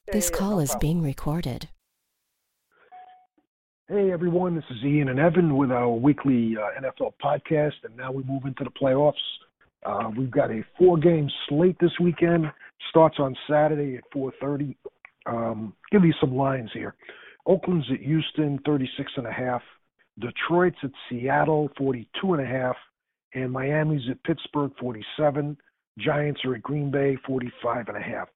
This Yeah, call no is problem. being recorded. Hey everyone, this is Ian and Evan with our weekly NFL podcast, and now we move into the playoffs. We've got a 4-game slate this weekend. Starts on Saturday at 4:30. Give you some lines here. Oakland's at Houston, 36.5. Detroit's at Seattle, 42.5, and Miami's at Pittsburgh, 47. Giants are at Green Bay, 45.5.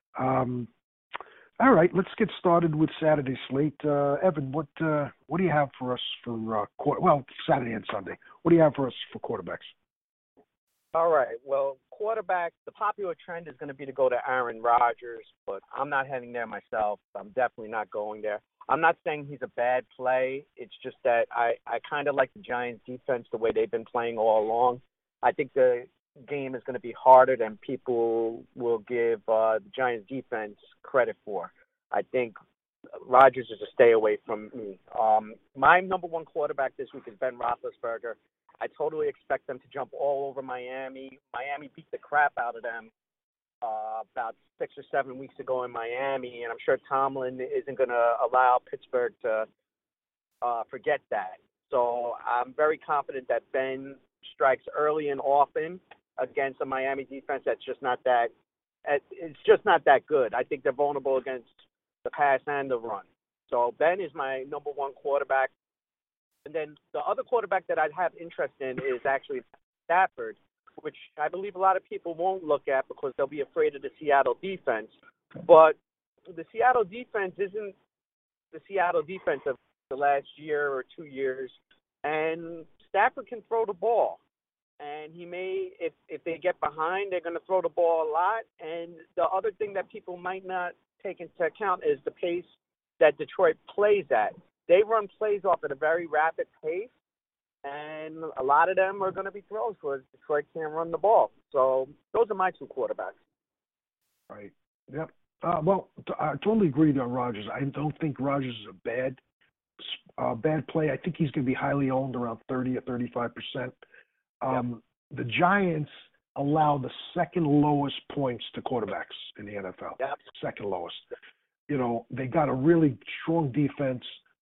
All right, let's get started with Saturday's slate. Evan, what do you have for us for Saturday and Sunday? What do you have for us for quarterbacks? All right. Well, quarterback, the popular trend is going to be to go to Aaron Rodgers, but I'm not heading there myself. I'm definitely not going there. I'm not saying he's a bad play. It's just that I kind of like the Giants' defense the way they've been playing all along. I think the game is going to be harder than people will give the Giants' defense credit for. I think Rodgers is a stay away from me. My number one quarterback this week is Ben Roethlisberger. I totally expect them to jump all over Miami. Miami beat the crap out of them about 6 or 7 weeks ago in Miami, and I'm sure Tomlin isn't going to allow Pittsburgh to forget that. So I'm very confident that Ben strikes early and often against a Miami defense that's just not that. It's just not that good. I think they're vulnerable against the pass and the run. So Ben is my number one quarterback. And then the other quarterback that I'd have interest in is actually Stafford, which I believe a lot of people won't look at because they'll be afraid of the Seattle defense. But the Seattle defense isn't the Seattle defense of the last year or 2 years. And Stafford can throw the ball. And he may, if they get behind, they're going to throw the ball a lot. And the other thing that people might not take into account is the pace that Detroit plays at. They run plays off at a very rapid pace, and a lot of them are going to be throws because Detroit can't run the ball. So those are my two quarterbacks. Right. Yep. I totally agree on Rodgers. I don't think Rodgers is a bad play. I think he's going to be highly owned, around 30 or 35%. The Giants allow the second lowest points to quarterbacks in the NFL. Yep. Second lowest. You know, they got a really strong defense.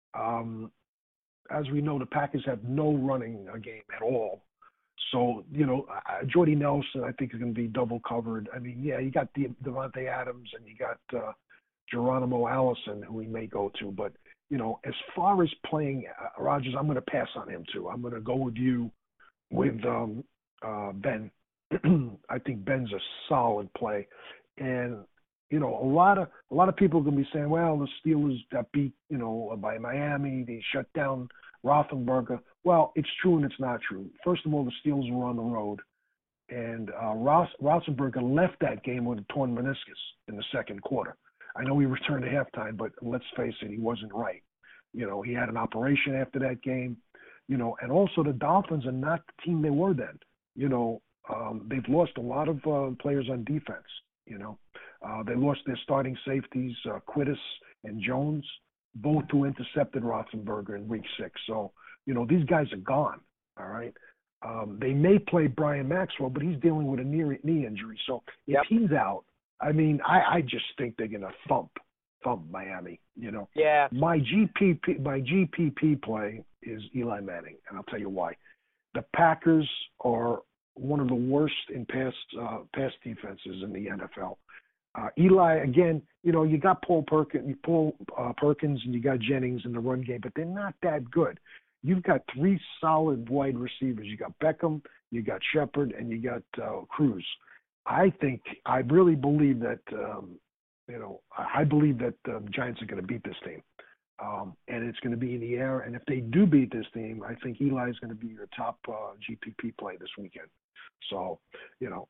As we know, the Packers have no running game at all. So, you know, Jordy Nelson, I think, is going to be double covered. I mean, yeah, you got Devontae Adams and you got Geronimo Allison, who he may go to. But, you know, as far as playing Rodgers, I'm going to pass on him, too. I'm going to go with you with Ben. I think Ben's a solid play. And, you know, a lot of people are going to be saying, well, the Steelers got beat, you know, by Miami. They shut down Roethlisberger. Well, it's true and it's not true. First of all, the Steelers were on the road, and Roethlisberger left that game with a torn meniscus in the second quarter. I know he returned to halftime, but let's face it, he wasn't right. You know, he had an operation after that game. You know, and also the Dolphins are not the team they were then. You know, they've lost a lot of players on defense. You know, they lost their starting safeties, Quittis and Jones, both who intercepted Roethlisberger in Week 6. So, you know, these guys are gone. All right. They may play Brian Maxwell, but he's dealing with a knee injury. So if he's out, I mean, I just think they're going to thump Miami. You know. Yeah. My GPP play is Eli Manning, and I'll tell you why. The Packers are one of the worst in pass defenses in the NFL. Eli, again, you know, you got Paul Perkins, and you got Jennings in the run game, but they're not that good. You've got 3 solid wide receivers. You got Beckham, you got Shepard, and you got Cruz. I really believe that, I believe that the Giants are going to beat this team. And it's going to be in the air. And if they do beat this team, I think Eli is going to be your top GPP play this weekend. So, you know,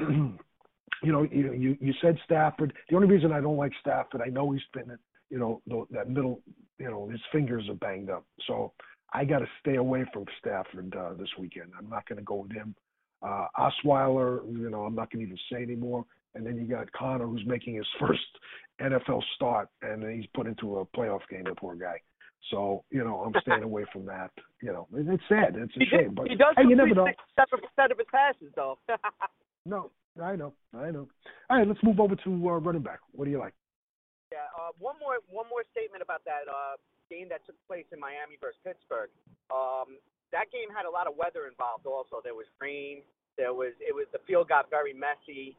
you said Stafford. The only reason I don't like Stafford, I know he's been, you know, that middle, you know, his fingers are banged up. So I got to stay away from Stafford this weekend. I'm not going to go with him. Osweiler, you know, I'm not going to even say anymore. And then you got Connor, who's making his first NFL start, and he's put into a playoff game, the poor guy. So, you know, I'm staying away from that. You know, it's sad. It's a shame. But he does hey, you never know. 7% of his passes, though. No, I know. All right, let's move over to running back. What do you like? Yeah, one more statement about that game that took place in Miami versus Pittsburgh. That game had a lot of weather involved. Also, there was rain. The field got very messy.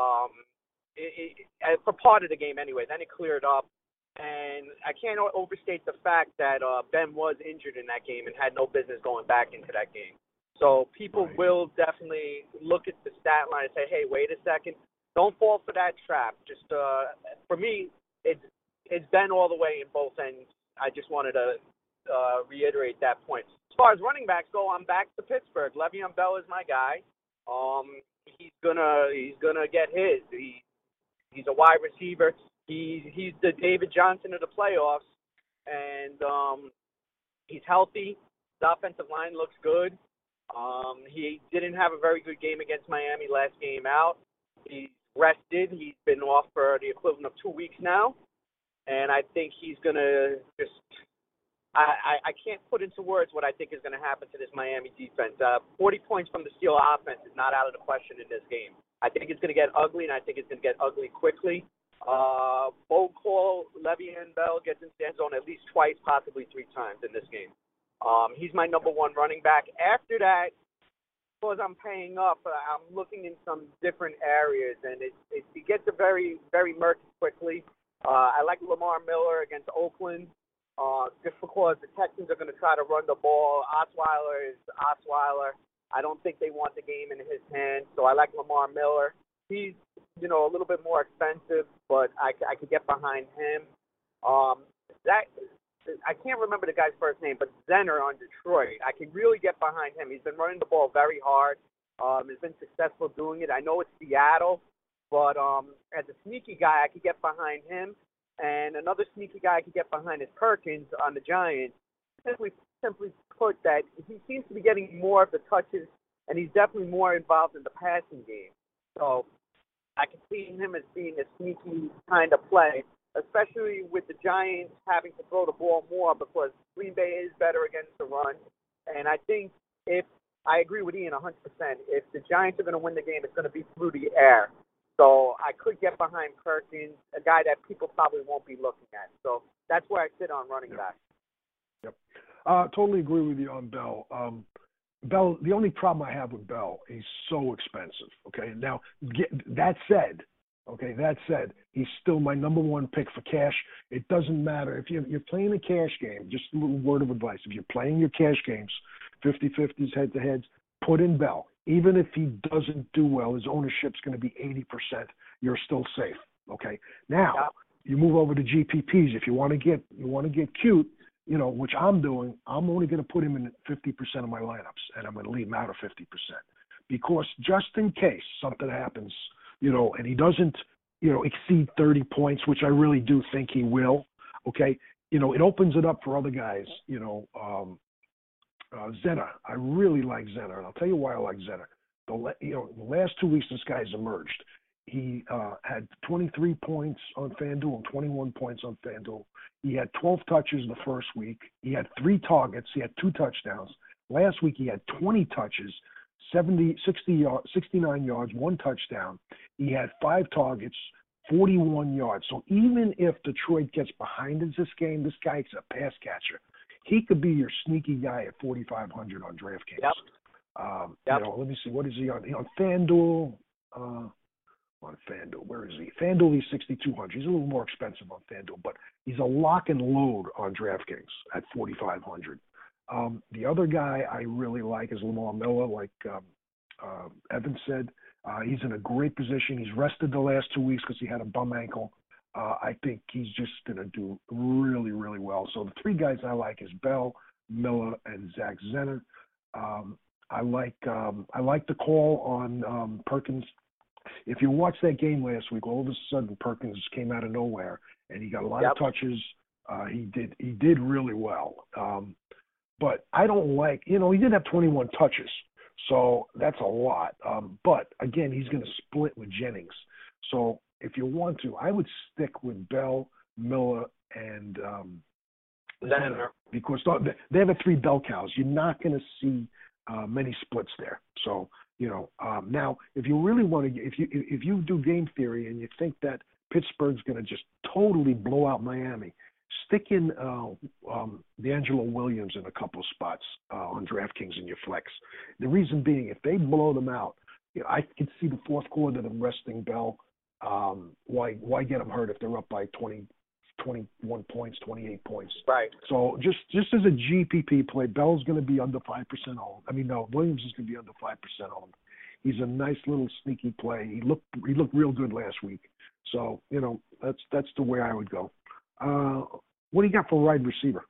For part of the game anyway. Then it cleared up, and I can't overstate the fact that Ben was injured in that game and had no business going back into that game. So people will definitely look at the stat line and say, "Hey, wait a second, don't fall for that trap." Just for me, it's Ben all the way in both ends. I just wanted to reiterate that point. As far as running backs go, I'm back to Pittsburgh. Le'Veon Bell is my guy. He's gonna get his. He's a wide receiver. He's the David Johnson of the playoffs, and he's healthy. The offensive line looks good. He didn't have a very good game against Miami last game out. He's rested. He's been off for the equivalent of 2 weeks now, and I think he's gonna just. I can't put into words what I think is going to happen to this Miami defense. 40 points from the Steelers offense is not out of the question in this game. I think it's going to get ugly, and I think it's going to get ugly quickly. Bold call, Le'Veon Bell gets into the end zone at least twice, possibly 3 times in this game. He's my number one running back. After that, because I'm paying up, I'm looking in some different areas, and it gets very, very murky quickly. I like Lamar Miller against Oakland. Just because the Texans are going to try to run the ball. Osweiler is Osweiler. I don't think they want the game in his hands, so I like Lamar Miller. He's, a little bit more expensive, but I could get behind him. I can't remember the guy's first name, but Zenner on Detroit. I can really get behind him. He's been running the ball very hard. He's been successful doing it. I know it's Seattle, but as a sneaky guy, I could get behind him. And another sneaky guy I could get behind is Perkins on the Giants. Simply put, that he seems to be getting more of the touches, and he's definitely more involved in the passing game. So I can see him as being a sneaky kind of play, especially with the Giants having to throw the ball more because Green Bay is better against the run. And I think I agree with Ian 100%, if the Giants are going to win the game, it's going to be through the air. So I could get behind Perkins, a guy that people probably won't be looking at. So that's where I sit on running back. Yep. Totally agree with you on Bell. Bell, the only problem I have with Bell, he's so expensive. Okay. Now, that said, he's still my number one pick for cash. It doesn't matter. If you're playing a cash game, just a little word of advice. If you're playing your cash games, 50-50s, head-to-heads, put in Bell. Even if he doesn't do well, his ownership's going to be 80%. You're still safe. Okay. Now you move over to GPPs. If you want to get cute, which I'm doing. I'm only going to put him in 50% of my lineups, and I'm going to leave him out of 50% because just in case something happens, and he doesn't, exceed 30 points, which I really do think he will. Okay. It opens it up for other guys. Zenner. I really like Zenner, and I'll tell you why I like Zenner. The last 2 weeks this guy's emerged. He had 23 points on FanDuel and 21 points on FanDuel. He had 12 touches the first week. He had 3 targets. He had 2 touchdowns. Last week he had 20 touches, 69 yards, 1 touchdown. He had 5 targets, 41 yards. So even if Detroit gets behind in this game, this guy's a pass catcher. He could be your sneaky guy at 4,500 on DraftKings. Yep. Let me see. What is he on? On FanDuel. Where is he? FanDuel, he's 6,200. He's a little more expensive on FanDuel, but he's a lock and load on DraftKings at 4,500. The other guy I really like is Lamar Miller, like Evan said. He's in a great position. He's rested the last 2 weeks because he had a bum ankle. I think he's just going to do really, really well. So the 3 guys I like is Bell, Miller, and Zach Zenner. I like the call on Perkins. If you watch that game last week, all of a sudden Perkins came out of nowhere and he got a lot of touches. He did really well. But I don't like, he did have 21 touches, so that's a lot. But again, he's going to split with Jennings. So if you want to, I would stick with Bell, Miller, and Zenner because they have 3 bell cows. You're not going to see many splits there. So now if you really want to, if you do game theory and you think that Pittsburgh's going to just totally blow out Miami. Stick in D'Angelo Williams in a couple of spots on DraftKings in your flex. The reason being, if they blow them out, I can see the fourth quarter them resting Bell. Why get them hurt if they're up by 21 points, 28 points? Right. So just as a GPP play, Bell's going to be under 5% owned. I mean, no, Williams is going to be under 5% owned. He's a nice little sneaky play. He looked real good last week. So that's the way I would go. What do you got for wide receiver?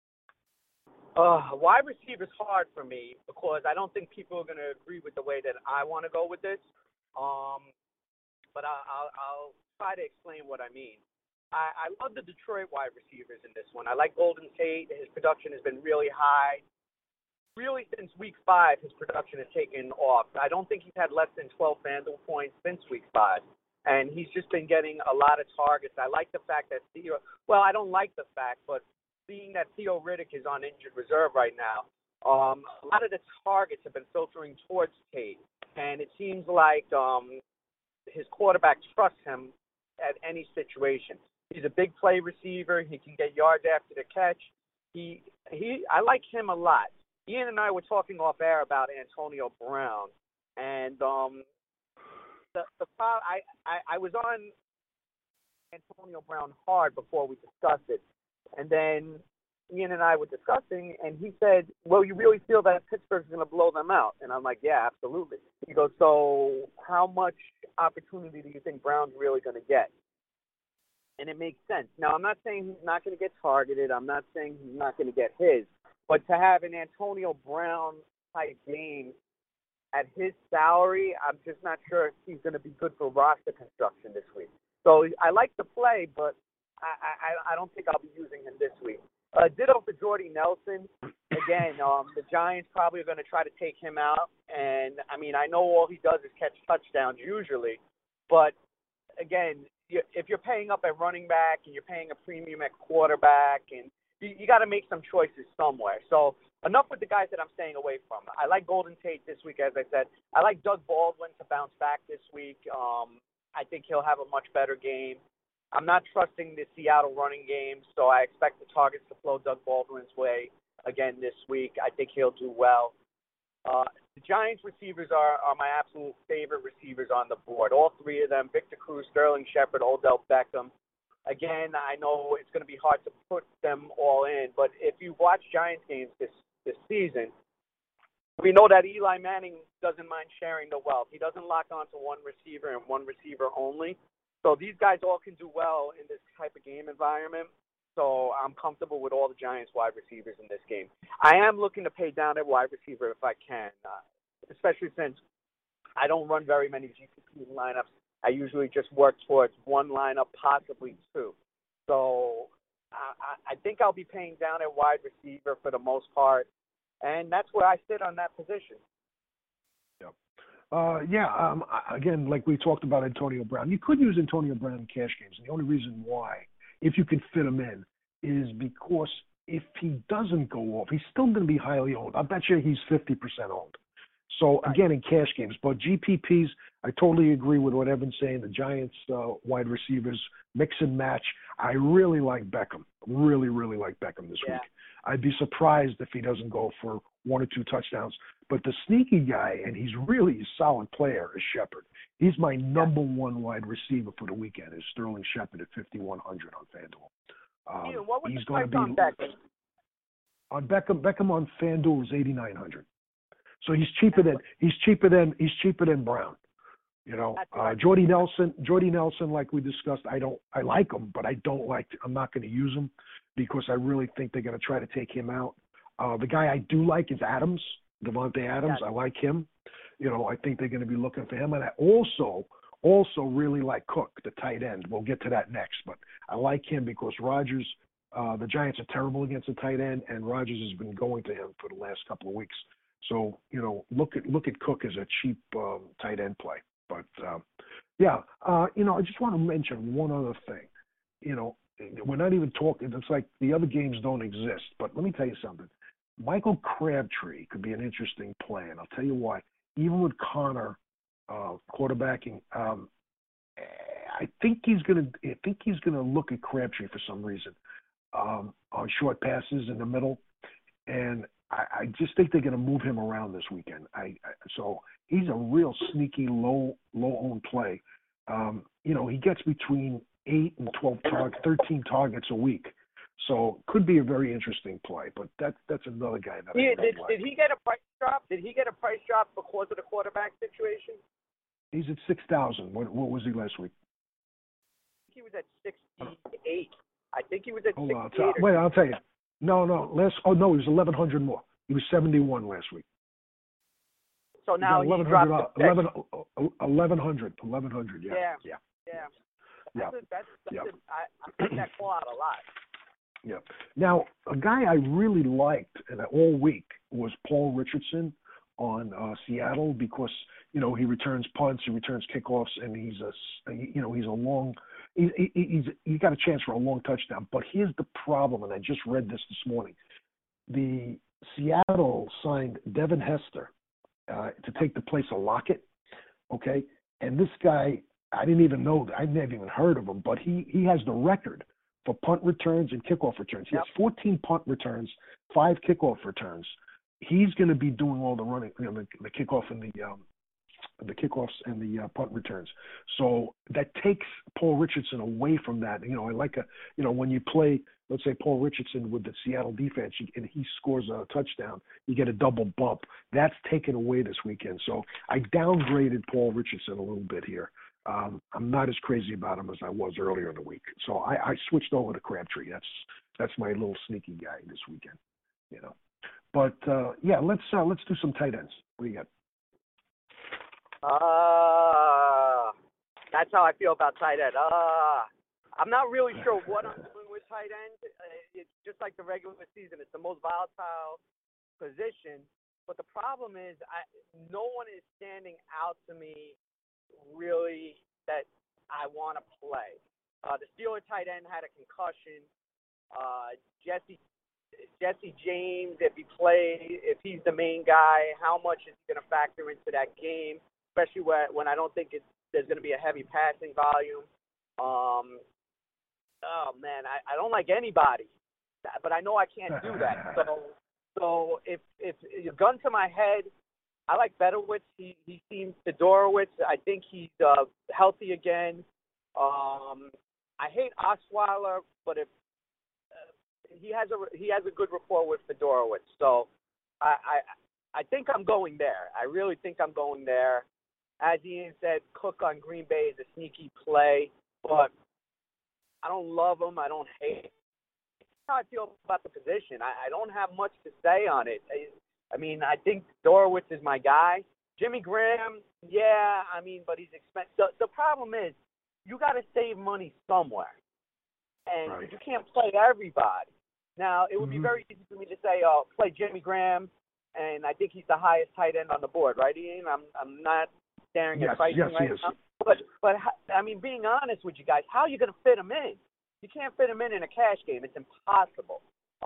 Wide receiver is hard for me because I don't think people are going to agree with the way that I want to go with this. But I'll try to explain what I mean. I love the Detroit wide receivers in this one. I like Golden Tate. His production has been really high. Really, since week 5, his production has taken off. I don't think he's had less than 12 FanDuel points since week 5. And he's just been getting a lot of targets. I like the fact that I don't like the fact, but being that Theo Riddick is on injured reserve right now, a lot of the targets have been filtering towards Tate. And it seems like his quarterback trusts him at any situation. He's a big play receiver. He can get yards after the catch. I like him a lot. Ian and I were talking off air about Antonio Brown, and I was on Antonio Brown hard before we discussed it, and then Ian and I were discussing, and he said, "Well, you really feel that Pittsburgh's going to blow them out?" And I'm like, "Yeah, absolutely." He goes, "So how much opportunity do you think Brown's really going to get?" And it makes sense. Now, I'm not saying he's not going to get targeted. I'm not saying he's not going to get his. But to have an Antonio Brown type game at his salary, I'm just not sure if he's going to be good for roster construction this week. So I like the play, but I don't think I'll be using him this week. Ditto for Jordy Nelson. Again, the Giants probably are going to try to take him out. And, I mean, I know all he does is catch touchdowns usually. But, again, if you're paying up at running back and you're paying a premium at quarterback, and you got to make some choices somewhere. So enough with the guys that I'm staying away from. I like Golden Tate this week, as I said. I like Doug Baldwin to bounce back this week. I think he'll have a much better game. I'm not trusting the Seattle running game, so I expect the targets to flow Doug Baldwin's way again this week. I think he'll do well. The Giants receivers are my absolute favorite receivers on the board. All three of them, Victor Cruz, Sterling Shepard, Odell Beckham. Again, I know it's going to be hard to put them all in, but if you watch Giants games this season, we know that Eli Manning doesn't mind sharing the wealth. He doesn't lock onto one receiver and one receiver only. So these guys all can do well in this type of game environment. So I'm comfortable with all the Giants wide receivers in this game. I am looking to pay down at wide receiver if I can, especially since I don't run very many GPP lineups. I usually just work towards one lineup, possibly two. So I think I'll be paying down at wide receiver for the most part, and that's where I sit on that position. Again, like we talked about Antonio Brown, you could use Antonio Brown in cash games, and the only reason why, if you can fit him in, is because if he doesn't go off, he's still going to be highly owned. I bet you he's 50% owned. So, again, in cash games. But GPPs, I totally agree with what Evan's saying. The Giants wide receivers, mix and match. I really like Beckham. Really, really like Beckham this week. I'd be surprised if he doesn't go for 1 or 2 touchdowns. But the sneaky guy, and he's really a solid player, is Shepard. He's my number one wide receiver for the weekend, is Sterling Shepard at 5,100 on FanDuel. What was the price on Beckham? On Beckham on FanDuel is 8,900. So he's cheaper than Brown. You know, Jordy Nelson, like we discussed, I like him, but I'm not going to use him because I really think they're going to try to take him out. The guy I do like is Adams, Devontae Adams. I like him. You know, I think they're going to be looking for him. And I also really like Cook, the tight end. We'll get to that next. But I like him because Rodgers, the Giants are terrible against the tight end, and Rodgers has been going to him for the last couple of weeks. So, you know, look at Cook as a cheap tight end play. But, I just want to mention one other thing. You know, we're not even talking. It's like the other games don't exist. But let me tell you something. Michael Crabtree could be an interesting play, and I'll tell you why. Even with Connor quarterbacking, I think he's gonna look at Crabtree for some reason on short passes in the middle, and I just think they're gonna move him around this weekend. So he's a real sneaky low owned play. He gets between 8 and 13 targets a week. So could be a very interesting play, but that's another guy that did he get a price drop? Did he get a price drop because of the quarterback situation? He's at 6,000. What was he last week? He was at 68. I think he was at 68. Wait, I'll tell you. No. He was 1,100 more. He was 71 last week. So now he dropped 1,100. Yeah. I like that call out a lot. Yeah. Now, a guy I really liked all week was Paul Richardson on Seattle because he returns punts, he returns kickoffs, and he's a long. He got a chance for a long touchdown. But here's the problem, and I just read this morning. The Seattle signed Devin Hester to take the place of Lockett. Okay, and this guy, I didn't even know. I never even heard of him, but he has the record for punt returns and kickoff returns. He has 14 punt returns, 5 kickoff returns. He's going to be doing all the running, the kickoff and the kickoffs and the punt returns. So that takes Paul Richardson away from that. I like when you play, let's say Paul Richardson with the Seattle defense, and he scores a touchdown, you get a double bump. That's taken away this weekend. So I downgraded Paul Richardson a little bit here. I'm not as crazy about him as I was earlier in the week. So I switched over to Crabtree. That's my little sneaky guy this weekend. But let's do some tight ends. What do you got? That's how I feel about tight end. I'm not really sure what I'm doing with tight end. It's just like the regular season. It's the most volatile position. But the problem is, no one is standing out to me really that I want to play. The Steeler tight end had a concussion. Jesse James, if he's the main guy, how much is he going to factor into that game, especially when I don't think there's going to be a heavy passing volume. Oh, man, I don't like anybody, but I know I can't do that. So if you're gun to my head, I like Bedowitz. He seems Fedorowicz. I think he's healthy again. I hate Osweiler, but if he has a good rapport with Fedorowicz, so I think I'm going there. I really think I'm going there. As Ian said, Cook on Green Bay is a sneaky play, but I don't love him. I don't hate him. That's how I feel about the position. I don't have much to say on it. I mean, I think Fedorowicz is my guy. Jimmy Graham, but he's expensive. The problem is you got to save money somewhere, and you can't play everybody. Now, it would be very easy for me to say, play Jimmy Graham, and I think he's the highest tight end on the board, right, Ian? I'm not staring at pricing right now. But I mean, being honest with you guys, how are you going to fit him in? You can't fit him in a cash game. It's impossible.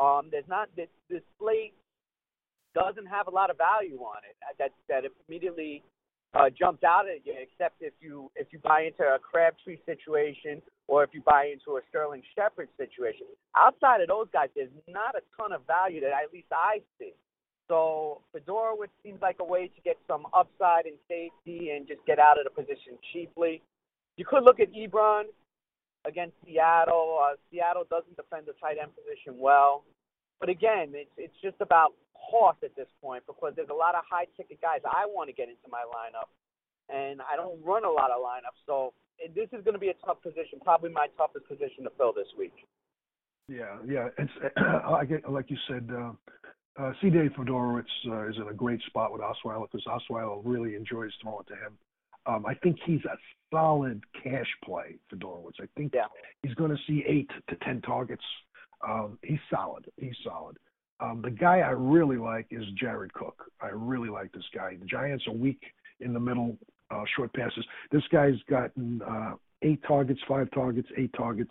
This slate doesn't have a lot of value on it that immediately jumps out at you, except if you buy into a Crabtree situation or if you buy into a Sterling Shepard situation. Outside of those guys, there's not a ton of value that at least I see. So Fedorowicz seems like a way to get some upside in safety and just get out of the position cheaply. You could look at Ebron against Seattle. Seattle doesn't defend the tight end position well. But again, it's just about cost at this point because there's a lot of high-ticket guys I want to get into my lineup, and I don't run a lot of lineups. So this is going to be a tough position, probably my toughest position to fill this week. Yeah. It's like you said, C.J. Fedorowicz is in a great spot with Osweiler because Osweiler really enjoys throwing to him. I think he's a solid cash play, Fedorowicz. I think he's going to see 8 to 10 targets. He's solid. The guy I really like is Jared Cook. I really like this guy. The Giants are weak in the middle, short passes. This guy's gotten 8 targets, 5 targets, 8 targets.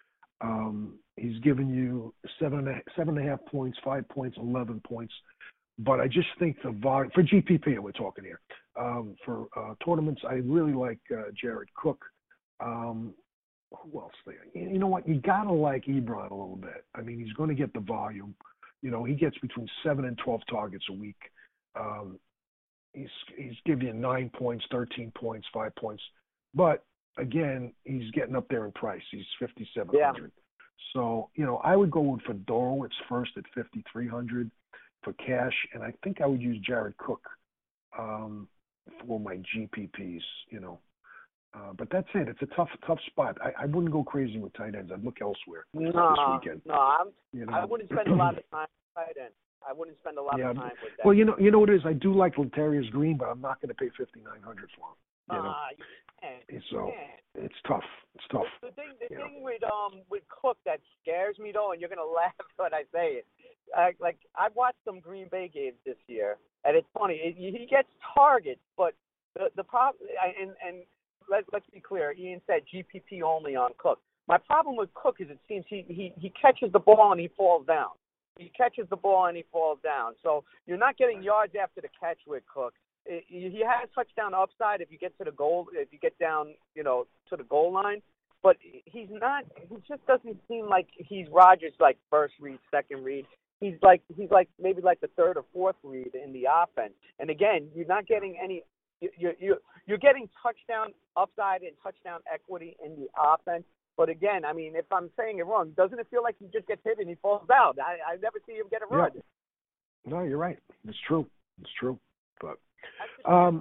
He's given you 7.5 points, 5 points, 11 points. But I just think the volume for GPP, we're talking here. For tournaments, I really like Jared Cook. Who else there? You know what? You gotta like Ebron a little bit. I mean, he's going to get the volume. You know, he gets between 7 and 12 targets a week. Um, he's giving you 9 points, 13 points, 5 points. But again, he's getting up there in price. He's 5,700. Yeah. So you know, I would go with Fedorowicz first at 5,300 for cash, and I think I would use Jared Cook um, for my GPPs. You know. But that's it. It's a tough spot. I wouldn't go crazy with tight ends. I'd look elsewhere this weekend. No, You know? I wouldn't spend a lot of time with tight end. I wouldn't spend a lot of time with that. Well, you know what it is. I do like Latarius Green, but I'm not going to pay 5,900 for him. You know? So it's tough. It's tough. The thing with Cook that scares me though, and you're gonna laugh when I say it. Like I've watched some Green Bay games this year, and it's funny. He gets targets, but the problem and let's be clear. Ian said GPP only on Cook. My problem with Cook is it seems he catches the ball and he falls down. He catches the ball and he falls down. So you're not getting yards after the catch with Cook. He has touchdown upside if you get to the goal, if you get down, to the goal line. But he's not. He just doesn't seem like he's Rodgers like first read, second read. He's like maybe like the third or fourth read in the offense. And again, you're not getting any. You're getting touchdown upside and touchdown equity in the offense. But again, I mean, if I'm saying it wrong, doesn't it feel like he just gets hit and he falls out? I never see him get a run. No, you're right. It's true. But I'm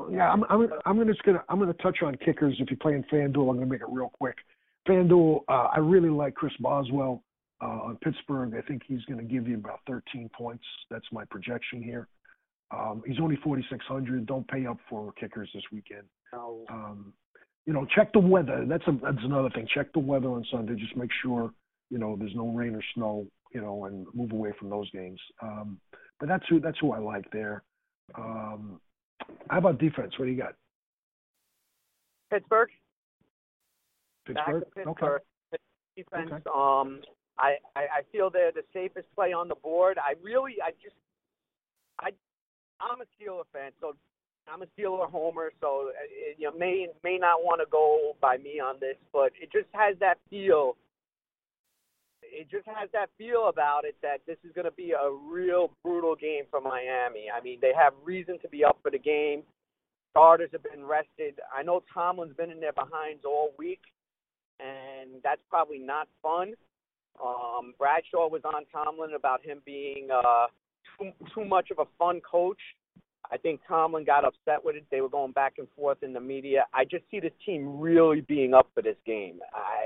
gonna touch on kickers. If you're playing FanDuel, I'm gonna make it real quick. FanDuel, I really like Chris Boswell on Pittsburgh. I think he's gonna give you about 13 points. That's my projection here. He's only 4,600. Don't pay up for kickers this weekend. No. Check the weather. That's another thing. Check the weather on Sunday. Just make sure there's no rain or snow. And move away from those games. But that's who I like there. How about defense? What do you got? Pittsburgh. Pittsburgh. Okay. Defense. Okay. I feel they're the safest play on the board. I'm a Steeler fan, so I'm a Steeler homer, so you may not want to go by me on this, but it just has that feel. It just has that feel about it that this is going to be a real brutal game for Miami. I mean, they have reason to be up for the game. Starters have been rested. I know Tomlin's been in their behinds all week, and that's probably not fun. Bradshaw was on Tomlin about him being too much of a fun coach. I think Tomlin got upset with it. They were going back and forth in the media. I just see this team really being up for this game.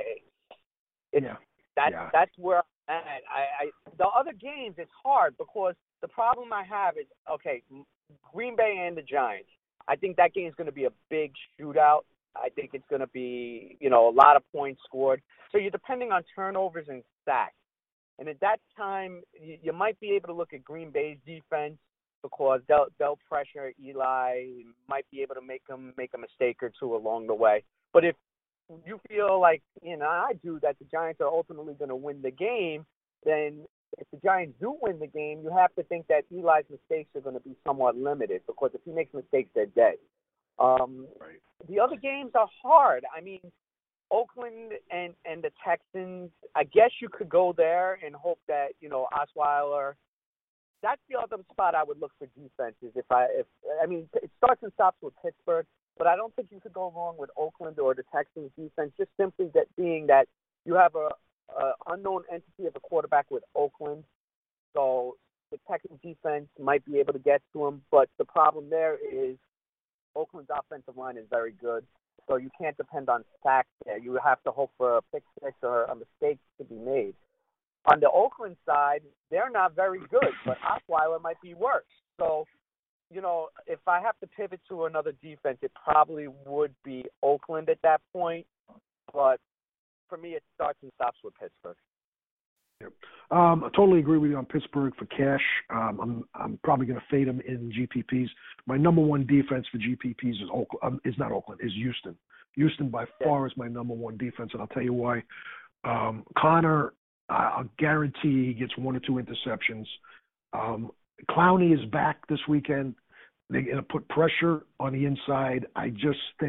That's where I'm at. The other games, it's hard because the problem I have is, okay, Green Bay and the Giants. I think that game is going to be a big shootout. I think it's going to be, a lot of points scored. So you're depending on turnovers and sacks. And at that time, you might be able to look at Green Bay's defense because they'll pressure Eli, might be able to make a mistake or two along the way. But if you feel like, I do, that the Giants are ultimately going to win the game, then if the Giants do win the game, you have to think that Eli's mistakes are going to be somewhat limited because if he makes mistakes, they're dead. Right. The other games are hard. I mean, Oakland and the Texans, I guess you could go there and hope that, Osweiler. That's the other spot I would look for defenses. It starts and stops with Pittsburgh, but I don't think you could go wrong with Oakland or the Texans defense, just simply that being that you have a unknown entity of a quarterback with Oakland. So the Texans defense might be able to get to him, but the problem there is Oakland's offensive line is very good. So you can't depend on sacks there. You have to hope for a pick six or a mistake to be made. On the Oakland side, they're not very good, but Osweiler might be worse. So, if I have to pivot to another defense, it probably would be Oakland at that point. But for me, it starts and stops with Pittsburgh. Yep. I totally agree with you on Pittsburgh for cash. I'm probably going to fade them in GPPs. My number one defense for GPPs is Houston. Houston by far is my number one defense, and I'll tell you why. Connor, I'll guarantee he gets 1 or 2 interceptions. Clowney is back this weekend. They're going to put pressure on the inside. I just think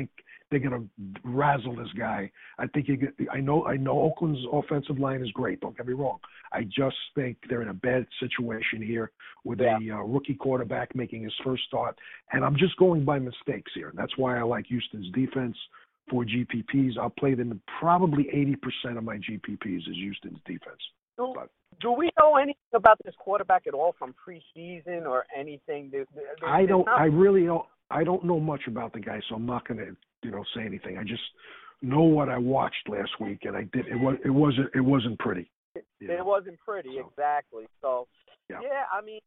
they're going to razzle this guy. I think I know Oakland's offensive line is great. Don't get me wrong. I just think they're in a bad situation here with a rookie quarterback making his first start, and I'm just going by mistakes here. That's why I like Houston's defense for GPPs. I'll play them in probably 80% of my GPPs is Houston's defense. Do we know anything about this quarterback at all from preseason or anything? I don't know much about the guy, so I'm not going to, say anything. I just know what I watched last week, and I did. It wasn't pretty. It wasn't pretty, so, exactly. So, I mean,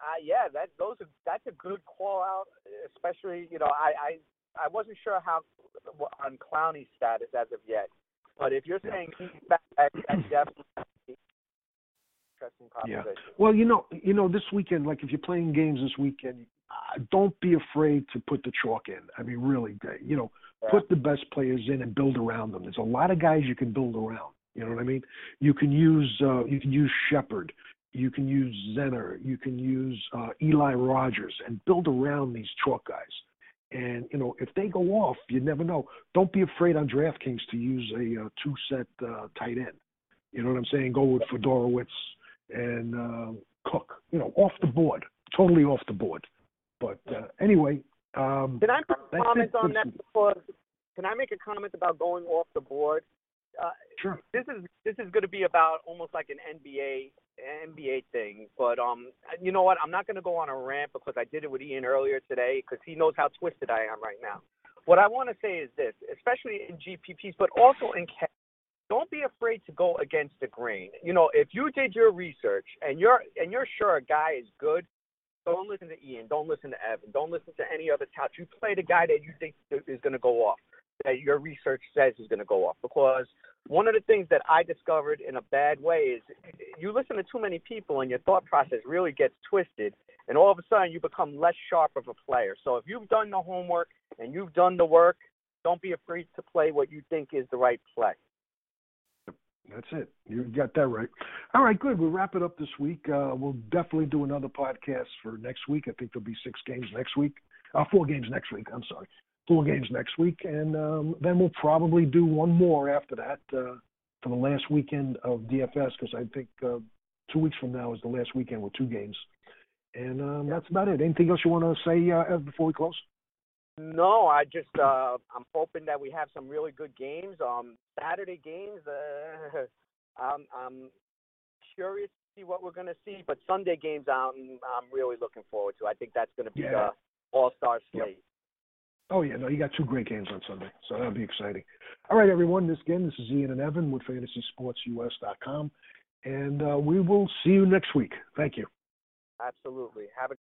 that's a good call out, especially, I wasn't sure how on Clowney's status as of yet, but if you're saying he's back, that's definitely interesting proposition. Yeah. Well, this weekend, like if you're playing games this weekend, don't be afraid to put the chalk in. I mean, really, put the best players in and build around them. There's a lot of guys you can build around. You know what I mean? You can use Shepard, you can use Zenner, you can use Eli Rogers, and build around these chalk guys. And if they go off, you never know. Don't be afraid on DraftKings to use a two-set tight end. You know what I'm saying? Go with Fedorowicz and Cook. Off the board, totally off the board. But anyway, can I make a comment on that? Can I make a comment about going off the board? Sure. This is going to be about almost like an NBA thing, but you know what? I'm not going to go on a rant because I did it with Ian earlier today because he knows how twisted I am right now. What I want to say is this, especially in GPPs, but also in cash. Don't be afraid to go against the grain. If you did your research and you're sure a guy is good, don't listen to Ian. Don't listen to Evan. Don't listen to any other touch. You play the guy that you think is going to go off, that your research says is going to go off. Because one of the things that I discovered in a bad way is you listen to too many people and your thought process really gets twisted, and all of a sudden you become less sharp of a player. So if you've done the homework and you've done the work, don't be afraid to play what you think is the right play. That's it. You got that right. All right, good. We'll wrap it up this week. We'll definitely do another podcast for next week. I think there'll be 6 games next week. 4 games next week. I'm sorry. 4 games next week. And then we'll probably do one more after that for the last weekend of DFS because I think 2 weeks from now is the last weekend with 2 games. And that's about it. Anything else you want to say, Ev, before we close? No, I just I'm hoping that we have some really good games. Saturday games, I'm curious to see what we're going to see. But Sunday games, I'm really looking forward to. I think that's going to be the all-star slate. Yep. Oh, yeah. No, you got 2 great games on Sunday, so that'll be exciting. All right, everyone. This is Ian and Evan with FantasySportsUS.com, and we will see you next week. Thank you. Absolutely. Have a